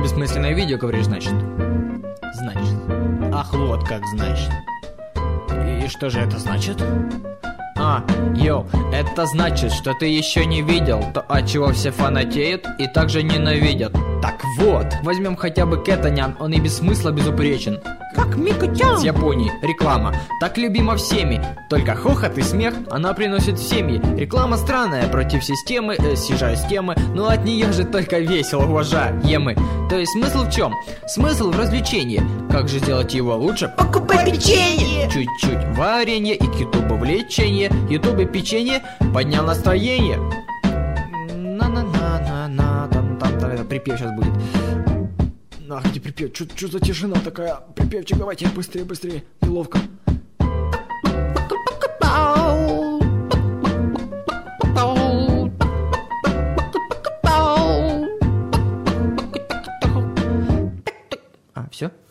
бессмысленное видео, говоришь, значит? Значит. Ах, вот как значит. И что же это значит? Это значит, что ты еще не видел то, от чего все фанатеют и также ненавидят. Так вот, возьмем хотя бы Кэтанян, он и без смысла безупречен. Как Микутян. С Японии. Реклама. Так любима всеми. Только хохот и смех она приносит в семьи. Реклама странная, против системы, съезжаю с темы, но от нее же только весело, уважаемы. То есть смысл в чем? Смысл в развлечении. Как же сделать его лучше? Покупай печенье. Чуть-чуть варенье и к ютубу влечение. Ютубе печенье поднял настроение. На-на-на-на-на. Там припев сейчас будет. Ах, где припев? Чё за тишина такая? Припевчик, давайте быстрее. Неловко. Все?